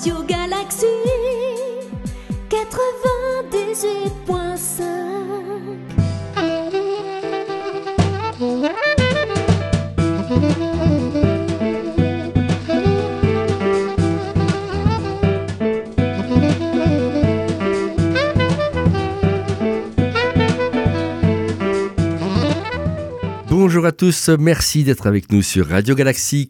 Radio Galaxy 98.5. Bonjour à tous, merci d'être avec nous sur Radio Galaxy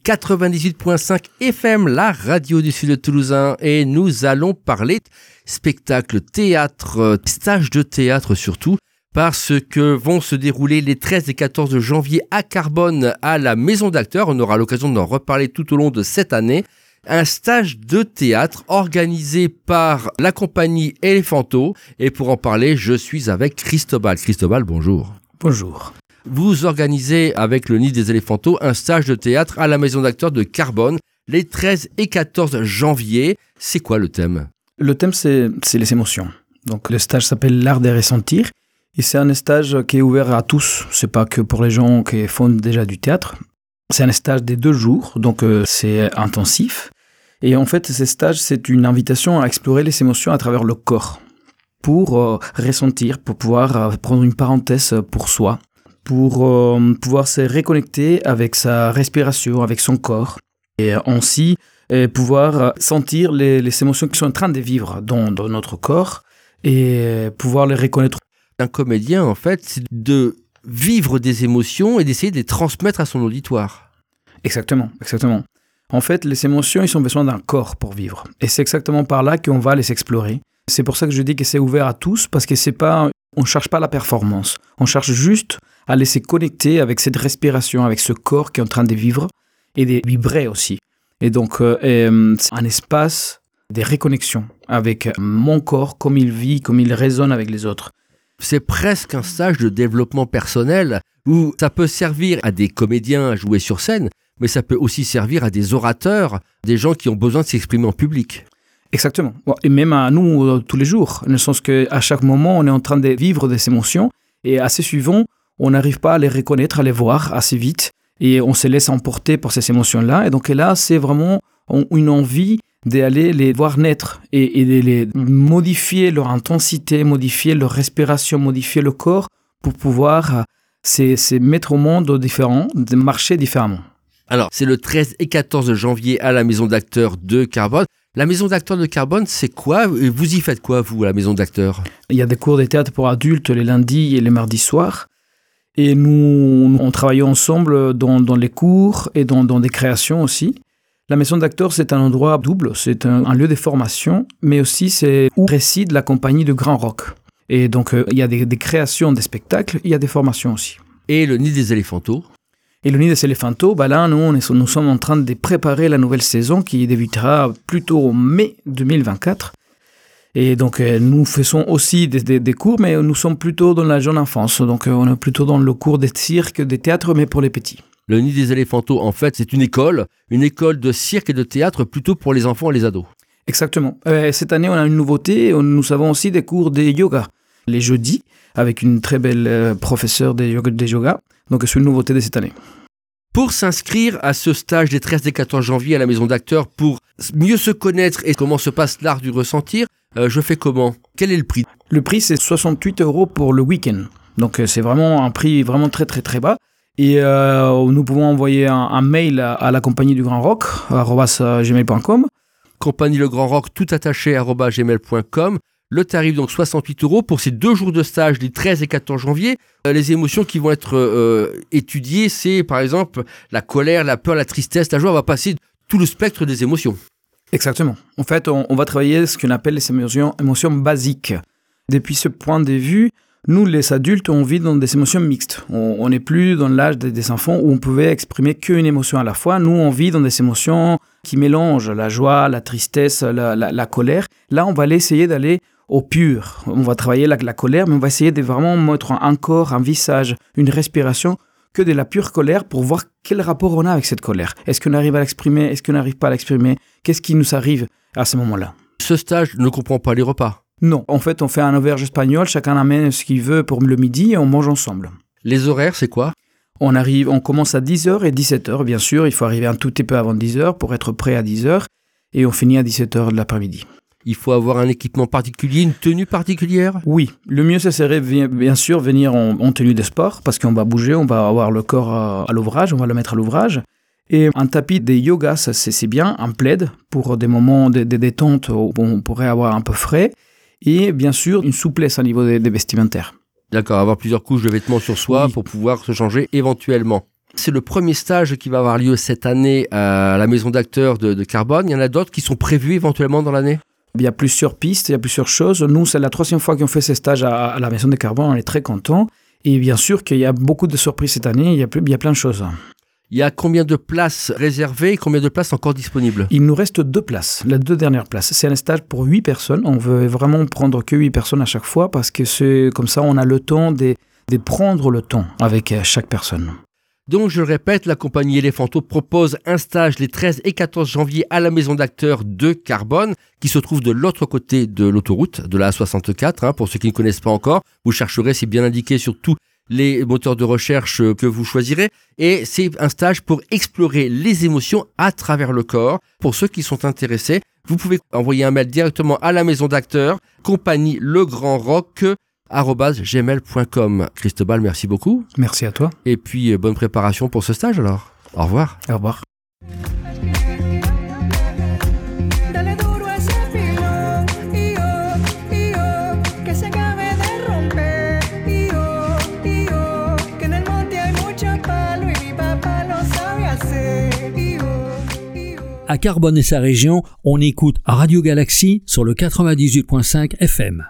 98.5 FM, la radio du Sud toulousain, et nous allons parler spectacle, théâtre, stage de théâtre surtout, parce que vont se dérouler les 13 et 14 janvier à Carbone à la Maison d'Acteurs. On aura l'occasion d'en reparler tout au long de cette année. Un stage de théâtre organisé par la compagnie Elephanto, et pour en parler, je suis avec Cristobal. Cristobal, bonjour. Bonjour. Vous organisez avec le Nid des Éléphantos un stage de théâtre à la Maison d'Acteurs de Carbone les 13 et 14 janvier. C'est quoi le thème ? Le thème, c'est les émotions. Donc, le stage s'appelle L'Art de ressentir. Et c'est un stage qui est ouvert à tous. C'est pas que pour les gens qui font déjà du théâtre. C'est un stage des 2 jours, donc c'est intensif. Et en fait, ce stage, c'est une invitation à explorer les émotions à travers le corps. Pour ressentir, pour pouvoir prendre une parenthèse pour soi. Pour pouvoir se reconnecter avec sa respiration, avec son corps, et ainsi pouvoir sentir les émotions qui sont en train de vivre dans notre corps et pouvoir les reconnaître. Un comédien, en fait, c'est de vivre des émotions et d'essayer de les transmettre à son auditoire. Exactement. En fait, les émotions, ils ont besoin d'un corps pour vivre. Et c'est exactement par là qu'on va les explorer. C'est pour ça que je dis que c'est ouvert à tous, parce que on ne cherche pas la performance. On cherche juste à laisser connecter avec cette respiration, avec ce corps qui est en train de vivre et de vibrer aussi. Et donc, c'est un espace de reconnexion avec mon corps, comme il vit, comme il résonne avec les autres. C'est presque un stage de développement personnel où ça peut servir à des comédiens à jouer sur scène, mais ça peut aussi servir à des orateurs, des gens qui ont besoin de s'exprimer en public. Exactement. Et même à nous, tous les jours. Dans le sens qu'à chaque moment, on est en train de vivre des émotions et assez souvent, on n'arrive pas à les reconnaître, à les voir assez vite et on se laisse emporter par ces émotions-là. Et donc là, c'est vraiment une envie d'aller les voir naître et de les modifier leur intensité, modifier leur respiration, modifier le corps pour pouvoir se mettre au monde différent, de marcher différemment. Alors, c'est le 13 et 14 janvier à la Maison d'Acteurs de Carbone. La Maison d'Acteurs de Carbone, c'est quoi ? Vous y faites quoi, vous, à la Maison d'Acteurs ? Il y a des cours de théâtre pour adultes les lundis et les mardis soirs. Et nous, on travaille ensemble dans les cours et dans des créations aussi. La Maison d'Acteurs, c'est un endroit double. C'est un lieu de formation, mais aussi c'est où réside la compagnie de Grand Rock. Et donc, il y a des créations, des spectacles, il y a des formations aussi. Et le Nid des Éléphantos ? Et le Nid des Éléphantos, là, nous sommes en train de préparer la nouvelle saison qui débutera plutôt en mai 2024. Et donc, nous faisons aussi des cours, mais nous sommes plutôt dans la jeune enfance. Donc, on est plutôt dans le cours de cirque, de théâtre, mais pour les petits. Le Nid des Éléphantos, en fait, c'est une école de cirque et de théâtre plutôt pour les enfants et les ados. Exactement. Cette année, on a une nouveauté. Nous avons aussi des cours de yoga les jeudis, avec une très belle professeure de yoga. Donc, c'est une nouveauté de cette année. Pour s'inscrire à ce stage des 13 et 14 janvier à la Maison d'Acteurs, pour mieux se connaître et comment se passe l'art du ressentir, je fais comment ? Quel est le prix ? Le prix, c'est 68 € pour le week-end. Donc, c'est vraiment un prix vraiment très, très, très bas. Et nous pouvons envoyer un mail à la compagnie du Grand Rock, @gmail.com. Compagnie Le Grand Rock, tout attaché, @gmail.com. Le tarif, donc 68 € pour ces 2 jours de stage, les 13 et 14 janvier. Les émotions qui vont être étudiées, c'est par exemple la colère, la peur, la tristesse, la joie. On va passer tout le spectre des émotions. Exactement. En fait, on va travailler ce qu'on appelle les émotions basiques. Depuis ce point de vue, nous, les adultes, on vit dans des émotions mixtes. On n'est plus dans l'âge des enfants où on pouvait exprimer qu'une émotion à la fois. Nous, on vit dans des émotions qui mélangent la joie, la tristesse, la colère. Là, on va essayer d'aller au pur. On va travailler la colère, mais on va essayer de vraiment mettre un corps, un visage, une respiration, que de la pure colère pour voir quel rapport on a avec cette colère. Est-ce qu'on arrive à l'exprimer ? Est-ce qu'on n'arrive pas à l'exprimer ? Qu'est-ce qui nous arrive à ce moment-là ? Ce stage ne comprend pas les repas ? Non. En fait, on fait un auberge espagnol, chacun amène ce qu'il veut pour le midi et on mange ensemble. Les horaires, c'est quoi ? On commence à 10h et 17h, bien sûr. Il faut arriver un tout petit peu avant 10h pour être prêt à 10h. et on finit à 17h de l'après-midi. Il faut avoir un équipement particulier, une tenue particulière? Oui, le mieux, ça serait bien sûr venir en tenue de sport, parce qu'on va bouger, on va avoir le corps à l'ouvrage, on va le mettre à l'ouvrage. Et un tapis de yoga, ça c'est bien, un plaid pour des moments de détente où on pourrait avoir un peu frais. Et bien sûr, une souplesse au niveau des vestimentaires. D'accord, avoir plusieurs couches de vêtements sur soi pour pouvoir se changer éventuellement. C'est le premier stage qui va avoir lieu cette année à la maison d'acteurs de Carbone. Il y en a d'autres qui sont prévus éventuellement dans l'année? Il y a plusieurs pistes, il y a plusieurs choses. Nous, c'est la 3e fois qu'on fait ces stages à la maison de Carbone, on est très contents. Et bien sûr qu'il y a beaucoup de surprises cette année, il y a plein de choses. Il y a combien de places réservées et combien de places encore disponibles? Il nous reste 2 places, les 2 dernières places. C'est un stage pour 8 personnes. On veut vraiment prendre que 8 personnes à chaque fois parce que c'est comme ça, on a le temps de prendre le temps avec chaque personne. Donc, je le répète, la compagnie Elephanto propose un stage les 13 et 14 janvier à la maison d'acteurs de Carbone, qui se trouve de l'autre côté de l'autoroute, de la A64. Pour ceux qui ne connaissent pas encore, vous chercherez, c'est bien indiqué sur tous les moteurs de recherche que vous choisirez. Et c'est un stage pour explorer les émotions à travers le corps. Pour ceux qui sont intéressés, vous pouvez envoyer un mail directement à la maison d'acteurs, compagnie Le Grand Rock, @gmail.com. Cristobal, merci beaucoup. Merci à toi. Et puis, bonne préparation pour ce stage alors. Au revoir. Au revoir. À Carbone et sa région, on écoute Radio Galaxy sur le 98.5 FM.